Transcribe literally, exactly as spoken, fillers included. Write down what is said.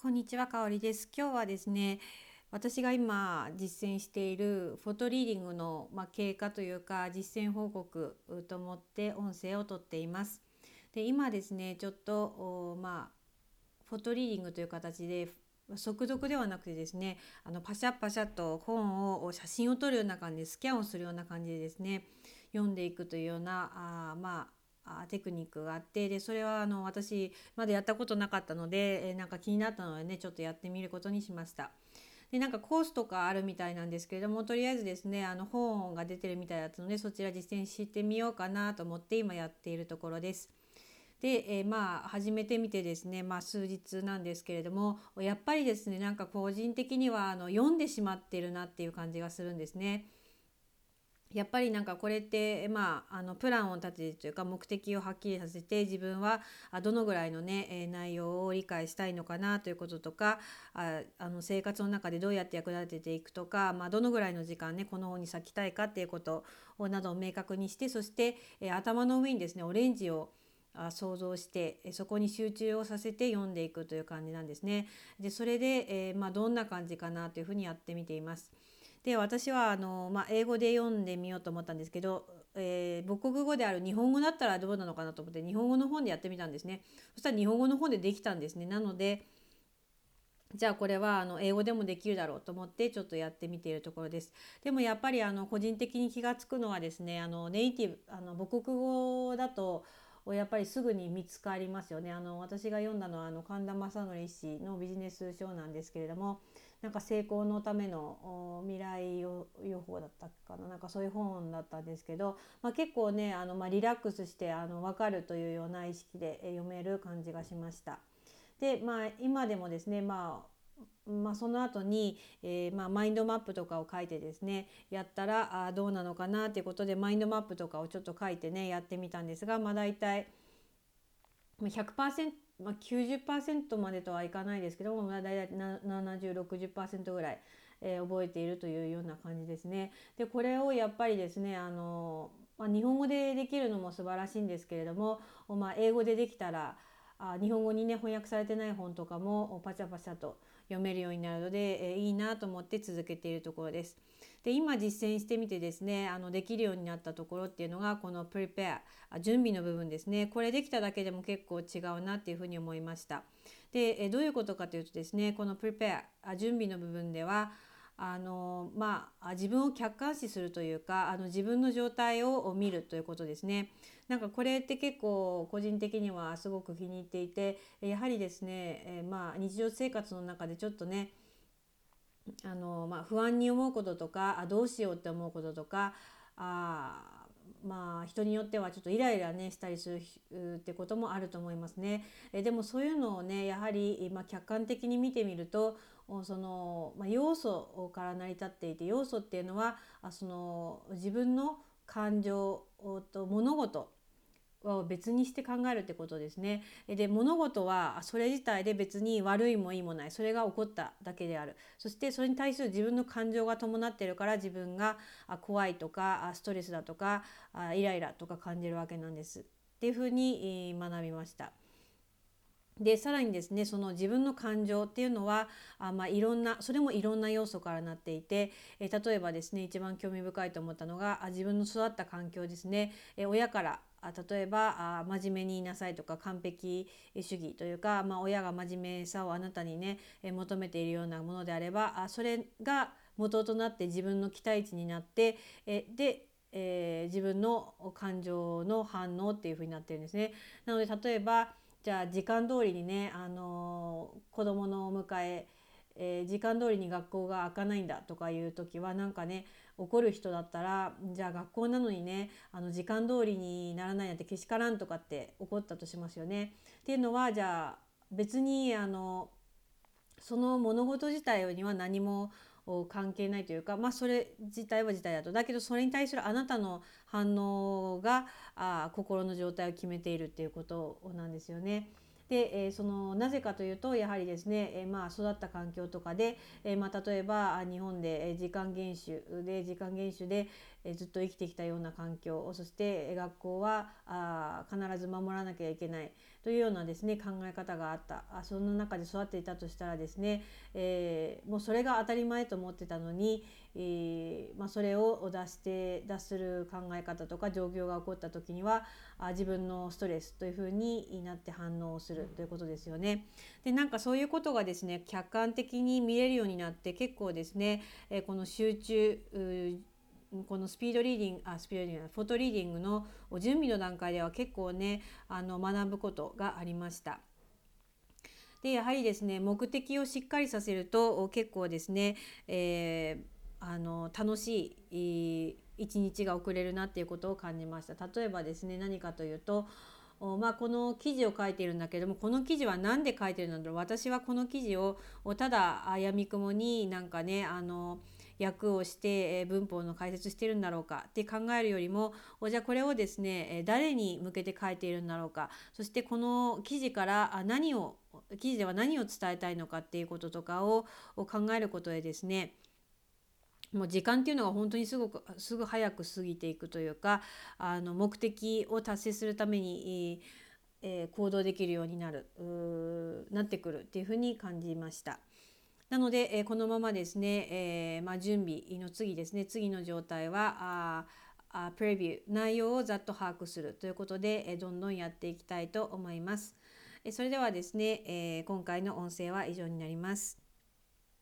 こんにちは、かおりです。今日はですね、私が今実践しているフォトリーディングの、まあ、経過というか実践報告と思って音声をとっています。で、今ですね、ちょっとまあフォトリーディングという形で速読ではなくてですね、あのパシャパシャと本を写真を撮るような感じでスキャンをするような感じでですね、読んでいくというようなあまあテクニックがあって、でそれはあの私まだやったことなかったので、えなんか気になったのでね、ちょっとやってみることにしました。でなんかコースとかあるみたいなんですけれども、とりあえずですね、あの本が出てるみたいだったので、そちら実践してみようかなと思って今やっているところです。で、えー、まあ始めてみてですね、まあ、数日なんですけれども、やっぱりですね、なんか個人的にはあの読んでしまってるなっていう感じがするんですね。やっぱりなんかこれってまああのプランを立てるというか目的をはっきりさせて、自分はどのぐらいのね、えー、内容を理解したいのかなということとか、ああの生活の中でどうやって役立てていくとか、まあ、どのぐらいの時間ねこの本に割きたいかっていうことをなどを明確にして、そして、えー、頭の上にですねオレンジを想像してそこに集中をさせて読んでいくという感じなんですね。でそれで、えーまあ、どんな感じかなというふうにやってみています。で私はあの、まあ、英語で読んでみようと思ったんですけど、えー母国語である日本語だったらどうなのかなと思って日本語の本でやってみたんですね。そしたら日本語の本でできたんですね。なのでじゃあこれはあの英語でもできるだろうと思ってちょっとやってみているところです。でもやっぱりあの個人的に気がつくのはですね、あのネイティブあの母国語だとやっぱりすぐに見つかりますよね。あの私が読んだのはあの神田正則氏のビジネス書なんですけれども、なんか成功のための未来予報だったかな、なんかそういう本だったんですけど、まあ、結構ねあの、まあ、リラックスしてあの分かるというような意識で読める感じがしました。でまあ今でもですね、まあ、まあその後に、えーまあ、マインドマップとかを書いてですねやったらあどうなのかなっていうことでマインドマップとかをちょっと書いてねやってみたんですが、まあ大体ひゃくパーセント、まあ、きゅうじゅっパーセントまでとはいかないですけども、まあ、大体ななじゅう、ろくじゅっパーセントぐらい、えー覚えているというような感じですね。でこれをやっぱりですねあの、まあ、日本語でできるのも素晴らしいんですけれども、まあ、英語でできたらあ日本語にね翻訳されてない本とかもパチャパチャと読めるようになるので、えーいいなと思って続けているところです。で今実践してみてですねあのできるようになったところっていうのがこの prepare 準備の部分ですね。これできただけでも結構違うなっていうふうに思いました。でえどういうことかというとですね、この prepare 準備の部分ではあのまあ自分を客観視するというか、あの自分の状態を見るということですね。なんかこれって結構個人的にはすごく気に入っていて、やはりですね、えーまあ日常生活の中でちょっとねあの、まあ、不安に思うこととか、あどうしようって思うこととか、あまあ人によってはちょっとイライラねしたりするってこともあると思いますね。えでもそういうのをねやはり、まあ、客観的に見てみると、その、まあ、要素から成り立っていて、要素っていうのはあその自分の感情と物事は別にして考えるってことですね。で物事はそれ自体で別に悪いもいいもない、それが起こっただけである。そしてそれに対する自分の感情が伴っているから、自分が怖いとかストレスだとかイライラとか感じるわけなんですっていうふうに学びました。でさらにですね、その自分の感情っていうのはあ、まあ、いろんなそれもいろんな要素からなっていて、え例えばですね一番興味深いと思ったのがあ自分の育った環境ですね。え親からあ例えばあ真面目に言いなさいとか完璧主義というか、まあ、親が真面目さをあなたにねえ求めているようなものであれば、あそれが元となって自分の期待値になってえでえー自分の感情の反応っていう風になってるんですね。なので例えばじゃあ時間通りにね、あのー子供のお迎ええー時間通りに学校が開かないんだとかいう時はなんかね怒る人だったら、じゃあ学校なのにねあの時間通りにならないなんてけしからんとかって怒ったとしますよね。っていうのはじゃあ別にあのその物事自体には何も関係ないというか、まあそれ自体は自体だと、だけどそれに対するあなたの反応があ心の状態を決めているっていうことなんですよね。で、えー、そのなぜかというとやはりですね、えー、まあ育った環境とかで、えー、まあ例えば日本で時間厳守で時間厳守でえーずっと生きてきたような環境、そして学校はあ必ず守らなきゃいけないというようなですね考え方があった。あその中で育っていたとしたらですね、えーもうそれが当たり前と思ってたのに、えーまあ、それを出して脱する考え方とか状況が起こった時にはあ自分のストレスというふうになって反応するということですよね。でなんかそういうことがですね客観的に見れるようになって結構ですね、えーこの集中このスピードリーディングあスピードリーディングフォトリーディングの準備の段階では結構ねあの学ぶことがありました。でやはりですね目的をしっかりさせると結構ですね、えー、あの楽しい一日が送れるなっていうことを感じました。例えばですね何かというとまあ、この記事を書いているんだけどもこの記事は何で書いてるんだろう、私はこの記事をただやみくもになんかねあの訳をして文法の解説してるんだろうかって考えるよりもじゃあこれをですね誰に向けて書いているんだろうか、そしてこの記事から何を記事では何を伝えたいのかっていうこととかを考えることでですねもう時間っていうのが本当にすごくすぐ早く過ぎていくというかあの目的を達成するために、えー、行動できるようになるなってくるっていうふうに感じました。なので、えー、このままですね、えーまあ、準備の次ですね次の状態はああプレビュー内容をざっと把握するということで、えー、どんどんやっていきたいと思います。えー、それではですね、えー、今回の音声は以上になります。